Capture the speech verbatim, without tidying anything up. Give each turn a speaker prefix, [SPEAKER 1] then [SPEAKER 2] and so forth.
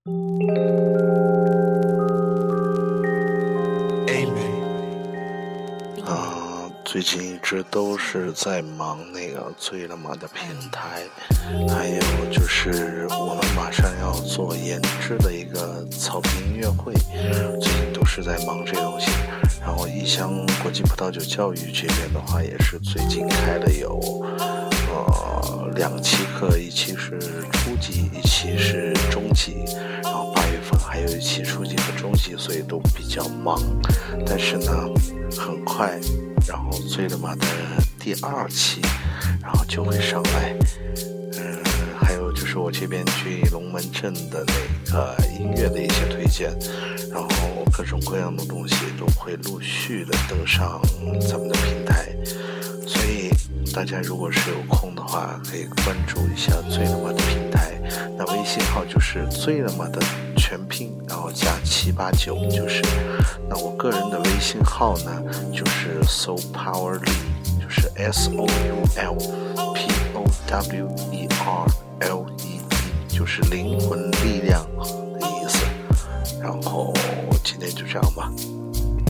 [SPEAKER 1] 啊，最近一直都是在忙那个醉了吗的平台，还有就是我们马上要做研制的一个草坪音乐会，最近都是在忙这东西。然后异乡国际葡萄酒教育这边的话，也是最近开了有呃两期课，一期是初级，一期是中级，然后八月份还有一期初级和中级，所以都比较忙。但是呢，很快，然后醉了吗的第二期，然后就会上来。嗯，还有就是我这边去龙门阵的那个音乐的一些推荐，然后各种各样的东西都会陆续的登上咱们的平台，所以大家如果是有空的话，可以关注一下醉了吗的平台。那微信号就是醉了吗的全拼，然后加七八九就是。那我个人的微信号呢，就是 Soul Power Lee， 就是 S O U L P O W E R L E E， 就是灵魂力量的意思。然后今天就这样吧。